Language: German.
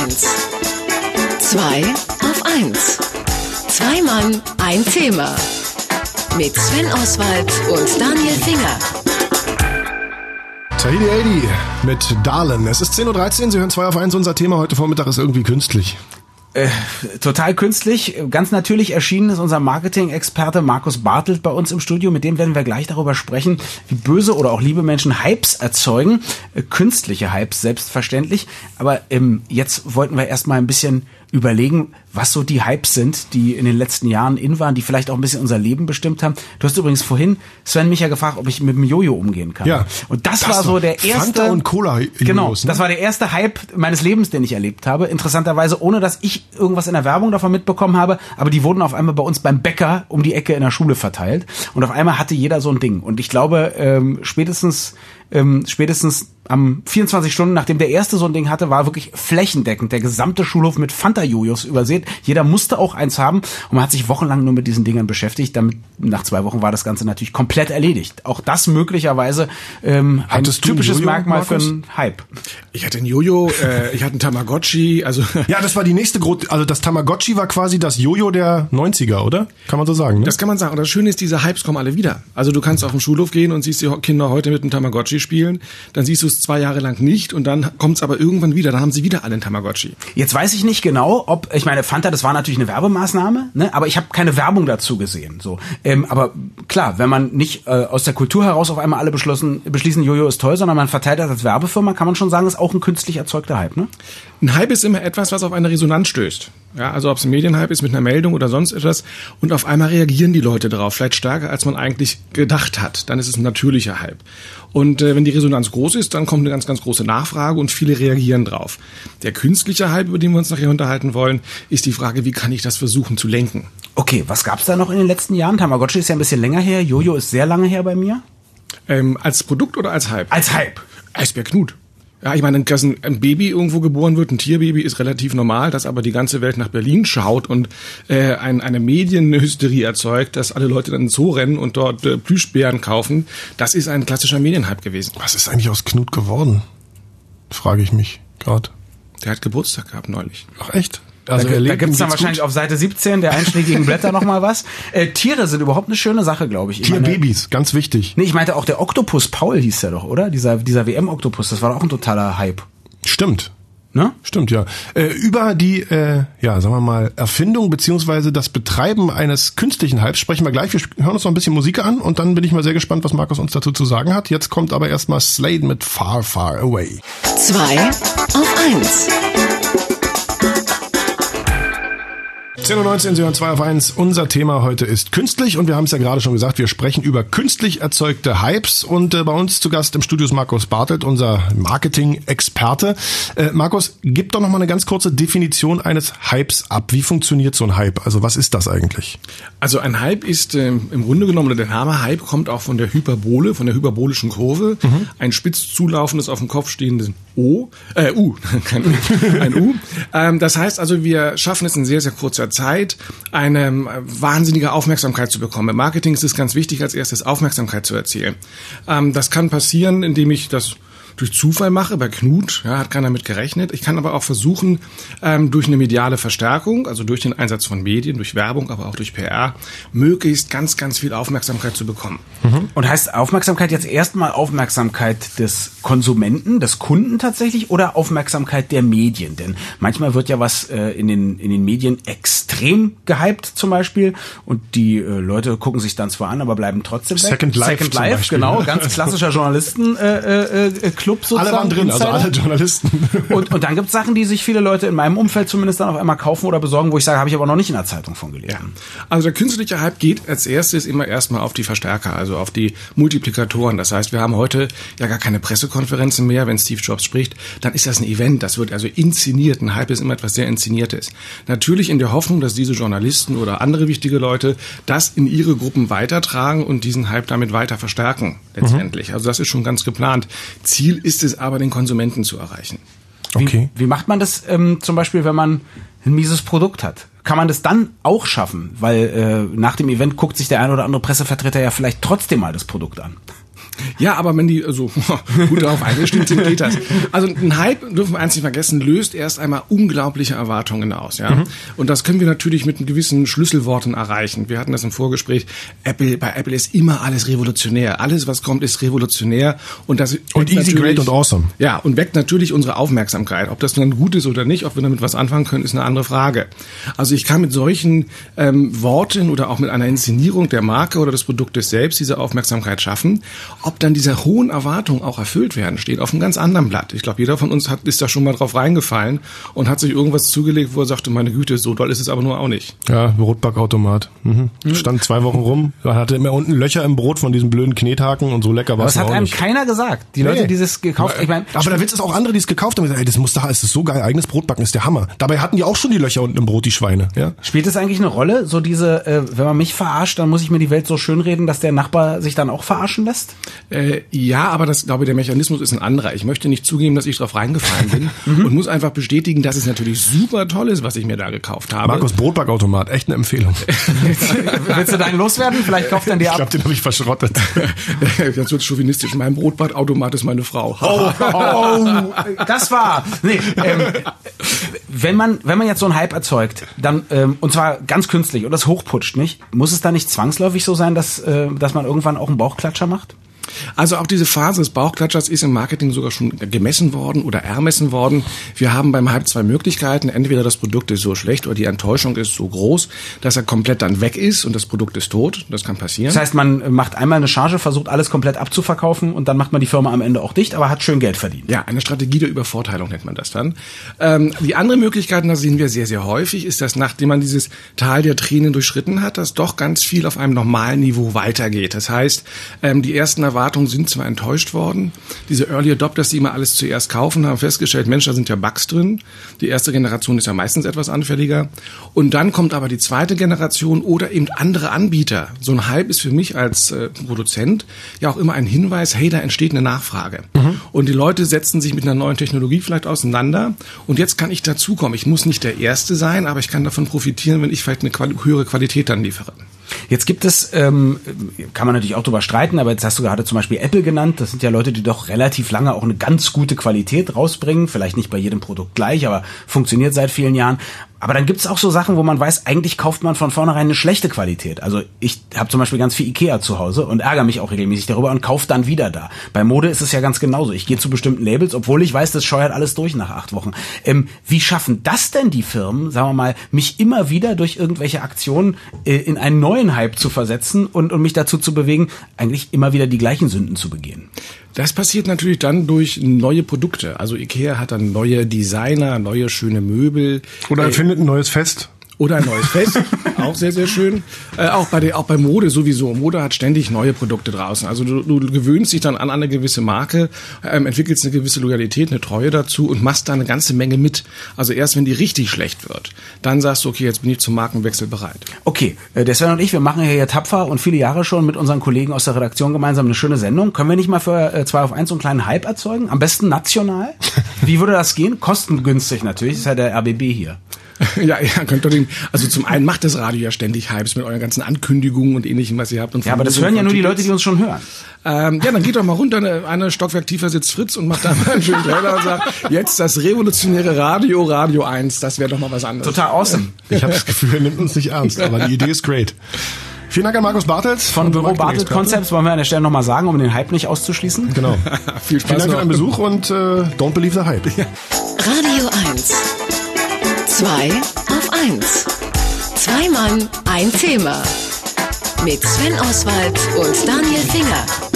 1. 2 auf 1. Zwei Mann, ein Thema. Mit Sven Oswald und Daniel Finger. Tahiti 80 mit Darlin. Es ist 10.13 Uhr, Sie hören 2 auf 1. Unser Thema heute Vormittag ist irgendwie künstlich. Total künstlich. Ganz natürlich erschienen ist unser Marketing-Experte Markus Bartelt bei uns im Studio. Mit dem werden wir gleich darüber sprechen, wie böse oder auch liebe Menschen Hypes erzeugen. Künstliche Hypes, selbstverständlich. Aber jetzt wollten wir erstmal ein bisschen überlegen, was so die Hypes sind, die in den letzten Jahren in waren, die vielleicht auch ein bisschen unser Leben bestimmt haben. Du hast übrigens vorhin, Sven, mich ja gefragt, ob ich mit dem Jojo umgehen kann. Ja. Und das war so der erste... Fanta und Cola. Genau, das war der erste Hype meines Lebens, den ich erlebt habe. Interessanterweise, ohne dass ich irgendwas in der Werbung davon mitbekommen habe, aber die wurden auf einmal bei uns beim Bäcker um die Ecke in der Schule verteilt. Und auf einmal hatte jeder so ein Ding. Und ich glaube, spätestens am 24 Stunden, nachdem der erste so ein Ding hatte, war wirklich flächendeckend der gesamte Schulhof mit Fanta-Jojos übersät. Jeder musste auch eins haben und man hat sich wochenlang nur mit diesen Dingern beschäftigt. Damit nach 2 Wochen war das Ganze natürlich komplett erledigt. Auch das möglicherweise ein typisches Jojo, Merkmal Markus? für einen Hype. Ich hatte ein Jojo, ich hatte ein Tamagotchi, also... Ja, das war die nächste also das Tamagotchi war quasi das Jojo der 90er, oder? Kann man so sagen, ne? Das kann man sagen. Und das Schöne ist, diese Hypes kommen alle wieder. Also du kannst auf den Schulhof gehen und siehst die Kinder heute mit einem Tamagotchi spielen, dann siehst du es 2 Jahre lang nicht und dann kommt es aber irgendwann wieder, dann haben sie wieder alle einen Tamagotchi. Jetzt weiß ich nicht genau, ich meine, Fanta, das war natürlich eine Werbemaßnahme, ne? Aber ich habe keine Werbung dazu gesehen. So, aber klar, wenn man nicht aus der Kultur heraus auf einmal alle beschließen, Jojo ist toll, sondern man verteilt das als Werbefirma, kann man schon sagen, ist auch ein künstlich erzeugter Hype, ne? Ein Hype ist immer etwas, was auf eine Resonanz stößt. Ja, also ob es ein Medienhype ist mit einer Meldung oder sonst etwas und auf einmal reagieren die Leute darauf, vielleicht stärker, als man eigentlich gedacht hat. Dann ist es ein natürlicher Hype. Und wenn die Resonanz groß ist, dann kommt eine ganz, ganz große Nachfrage und viele reagieren drauf. Der künstliche Hype, über den wir uns nachher unterhalten wollen, ist die Frage, wie kann ich das versuchen zu lenken? Okay, was gab's da noch in den letzten Jahren? Tamagotchi ist ja ein bisschen länger her, Jojo ist sehr lange her bei mir. Als Produkt oder als Hype? Als Hype. Eisbär Knut. Ja, ich meine, dass ein Baby irgendwo geboren wird, ein Tierbaby, ist relativ normal, dass aber die ganze Welt nach Berlin schaut und eine Medienhysterie erzeugt, dass alle Leute dann in den Zoo rennen und dort Plüschbären kaufen, das ist ein klassischer Medienhype gewesen. Was ist eigentlich aus Knut geworden? Frage ich mich gerade. Der hat Geburtstag gehabt neulich. Ach echt? Also da gibt's dann geht's wahrscheinlich gut? auf Seite 17 der einschlägigen Blätter noch mal was. Tiere sind überhaupt eine schöne Sache, glaube ich. Tierbabys, ganz wichtig. Nee, ich meinte auch der Oktopus Paul hieß der doch, oder? Dieser WM-Oktopus, das war doch auch ein totaler Hype. Stimmt. Ne? Stimmt, ja. Über die, sagen wir mal, Erfindung beziehungsweise das Betreiben eines künstlichen Hypes sprechen wir gleich. Wir hören uns noch ein bisschen Musik an und dann bin ich mal sehr gespannt, was Markus uns dazu zu sagen hat. Jetzt kommt aber erstmal Slade mit Far, Far Away. 2 auf 1. 10.19 Uhr, Sie hören 2 auf 1. Unser Thema heute ist künstlich und wir haben es ja gerade schon gesagt, wir sprechen über künstlich erzeugte Hypes und bei uns zu Gast im Studio ist Markus Bartelt, unser Marketing-Experte. Markus, gib doch noch mal eine ganz kurze Definition eines Hypes ab. Wie funktioniert so ein Hype? Also was ist das eigentlich? Also ein Hype ist im Grunde genommen, der Name Hype kommt auch von der Hyperbole, von der hyperbolischen Kurve. Ein spitz zulaufendes, auf dem Kopf stehendes ein U. Das heißt also, wir schaffen es in sehr, sehr kurzer Zeit, eine wahnsinnige Aufmerksamkeit zu bekommen. Im Marketing ist es ganz wichtig, als erstes Aufmerksamkeit zu erzielen. Das kann passieren, indem ich das durch Zufall mache. Bei Knut hat keiner mit gerechnet. Ich kann aber auch versuchen, durch eine mediale Verstärkung, also durch den Einsatz von Medien, durch Werbung, aber auch durch PR, möglichst ganz, ganz viel Aufmerksamkeit zu bekommen. Und heißt Aufmerksamkeit jetzt erstmal Aufmerksamkeit des Konsumenten, des Kunden tatsächlich oder Aufmerksamkeit der Medien? Denn manchmal wird ja was in den Medien extrem gehypt zum Beispiel und die Leute gucken sich dann zwar an, aber bleiben trotzdem weg. Second Life, genau, ganz klassischer Journalisten-Club sozusagen. Alle waren drin, also alle Journalisten. Und dann gibt's Sachen, die sich viele Leute in meinem Umfeld zumindest dann auf einmal kaufen oder besorgen, wo ich sage, habe ich aber noch nicht in der Zeitung von gelesen. Ja. Also der künstliche Hype geht als erstes immer erstmal auf die Verstärker, also auf die Multiplikatoren. Das heißt, wir haben heute ja gar keine Pressekonferenzen mehr. Wenn Steve Jobs spricht, dann ist das ein Event. Das wird also inszeniert. Ein Hype ist immer etwas sehr Inszeniertes. Natürlich in der Hoffnung, dass diese Journalisten oder andere wichtige Leute das in ihre Gruppen weitertragen und diesen Hype damit weiter verstärken letztendlich. Also das ist schon ganz geplant. Ziel ist es aber, den Konsumenten zu erreichen. Okay. Wie macht man das zum Beispiel, wenn man ein mieses Produkt hat? Kann man das dann auch schaffen? Weil nach dem Event guckt sich der ein oder andere Pressevertreter ja vielleicht trotzdem mal das Produkt an. Ja, aber wenn die so gut darauf eingestimmt sind, geht das. Also ein Hype, dürfen wir eins nicht vergessen, löst erst einmal unglaubliche Erwartungen aus. Ja? Und das können wir natürlich mit gewissen Schlüsselworten erreichen. Wir hatten das im Vorgespräch. Bei Apple ist immer alles revolutionär. Alles, was kommt, ist revolutionär. Und easy, great und awesome. Ja, und weckt natürlich unsere Aufmerksamkeit. Ob das dann gut ist oder nicht, ob wir damit was anfangen können, ist eine andere Frage. Also ich kann mit solchen Worten oder auch mit einer Inszenierung der Marke oder des Produktes selbst diese Aufmerksamkeit schaffen. Ob dann diese hohen Erwartungen auch erfüllt werden, steht auf einem ganz anderen Blatt. Ich glaube, jeder von uns ist da schon mal drauf reingefallen und hat sich irgendwas zugelegt, wo er sagte, meine Güte, so doll ist es aber nur auch nicht. Ja, Brotbackautomat. Stand 2 Wochen rum, hatte immer unten Löcher im Brot von diesem blöden Knethaken und so lecker war es auch nicht. Das hat einem keiner gesagt. Die Leute, die es gekauft haben. Ich mein, aber der Witz ist auch andere, die es gekauft haben. Ey, es ist so geil, eigenes Brotbacken ist der Hammer. Dabei hatten die auch schon die Löcher unten im Brot, die Schweine. Ja? Spielt es eigentlich eine Rolle, so diese, wenn man mich verarscht, dann muss ich mir die Welt so schönreden, dass der Nachbar sich dann auch verarschen lässt? Ja, aber das, glaube ich, der Mechanismus ist ein anderer. Ich möchte nicht zugeben, dass ich drauf reingefallen bin und muss einfach bestätigen, dass es natürlich super toll ist, was ich mir da gekauft habe. Markus, Brotbackautomat, echt eine Empfehlung. Willst du deinen loswerden? Vielleicht kauft er dir ab. Ich glaube, den habe ich verschrottet. Jetzt wird chauvinistisch. Mein Brotbackautomat ist meine Frau. Das war... Nee, wenn man jetzt so einen Hype erzeugt, dann und zwar ganz künstlich und das hochputscht, nicht? Muss es da nicht zwangsläufig so sein, dass man irgendwann auch einen Bauchklatscher macht? Also auch diese Phase des Bauchklatschers ist im Marketing sogar schon gemessen worden oder ermessen worden. Wir haben beim Hype 2 Möglichkeiten. Entweder das Produkt ist so schlecht oder die Enttäuschung ist so groß, dass er komplett dann weg ist und das Produkt ist tot. Das kann passieren. Das heißt, man macht einmal eine Charge, versucht alles komplett abzuverkaufen und dann macht man die Firma am Ende auch dicht, aber hat schön Geld verdient. Ja, eine Strategie der Übervorteilung nennt man das dann. Die andere Möglichkeit, das sehen wir sehr, sehr häufig, ist, dass nachdem man dieses Tal der Tränen durchschritten hat, dass doch ganz viel auf einem normalen Niveau weitergeht. Das heißt, die ersten Erwartungen sind zwar enttäuscht worden. Diese Early Adopters, die immer alles zuerst kaufen, haben festgestellt, Mensch, da sind ja Bugs drin. Die erste Generation ist ja meistens etwas anfälliger. Und dann kommt aber die zweite Generation oder eben andere Anbieter. So ein Hype ist für mich als Produzent ja auch immer ein Hinweis, hey, da entsteht eine Nachfrage. Und die Leute setzen sich mit einer neuen Technologie vielleicht auseinander. Und jetzt kann ich dazukommen. Ich muss nicht der Erste sein, aber ich kann davon profitieren, wenn ich vielleicht eine höhere Qualität dann liefere. Jetzt gibt es, kann man natürlich auch drüber streiten, aber jetzt hast du gerade zum Beispiel Apple genannt. Das sind ja Leute, die doch relativ lange auch eine ganz gute Qualität rausbringen. Vielleicht nicht bei jedem Produkt gleich, aber funktioniert seit vielen Jahren. Aber dann gibt's auch so Sachen, wo man weiß, eigentlich kauft man von vornherein eine schlechte Qualität. Also ich habe zum Beispiel ganz viel Ikea zu Hause und ärgere mich auch regelmäßig darüber und kaufe dann wieder da. Bei Mode ist es ja ganz genauso. Ich gehe zu bestimmten Labels, obwohl ich weiß, das scheuert alles durch nach 8 Wochen. Wie schaffen das denn die Firmen, sagen wir mal, mich immer wieder durch irgendwelche Aktionen in einen neuen Hype zu versetzen und mich dazu zu bewegen, eigentlich immer wieder die gleichen Sünden zu begehen? Das passiert natürlich dann durch neue Produkte. Also Ikea hat dann neue Designer, neue schöne Möbel. Oder erfindet ein neues Fest. Oder ein neues Fest, auch sehr, sehr schön. Auch bei Mode sowieso. Mode hat ständig neue Produkte draußen. Also du gewöhnst dich dann an eine gewisse Marke, entwickelst eine gewisse Loyalität, eine Treue dazu und machst da eine ganze Menge mit. Also erst wenn die richtig schlecht wird, dann sagst du, okay, jetzt bin ich zum Markenwechsel bereit. Okay, der Sven und ich, wir machen hier tapfer und viele Jahre schon mit unseren Kollegen aus der Redaktion gemeinsam eine schöne Sendung. Können wir nicht mal für 2 auf 1 so einen kleinen Hype erzeugen? Am besten national? Wie würde das gehen? Kostengünstig natürlich, das ist ja der RBB hier. Ja, könnt ihr also zum einen macht das Radio ja ständig Hypes mit euren ganzen Ankündigungen und Ähnlichem, was ihr habt. Und ja, aber das hören ja nur die Leute, die uns schon hören. Ja, dann geht doch mal runter, eine Stockwerk tiefer sitzt Fritz und macht da mal einen schönen Trailer und sagt, jetzt das revolutionäre Radio 1, das wäre doch mal was anderes. Total awesome. Ich habe das Gefühl, er nimmt uns nicht ernst, aber die Idee ist great. Vielen Dank an Markus Bartels von Büro Bartels Concepts, wollen wir an der Stelle nochmal sagen, um den Hype nicht auszuschließen. Genau. Viel Spaß. Vielen Dank für deinen Besuch und don't believe the hype. Radio 1. 2 auf 1. 2 Mann, ein Thema. Mit Sven Oswald und Daniel Finger.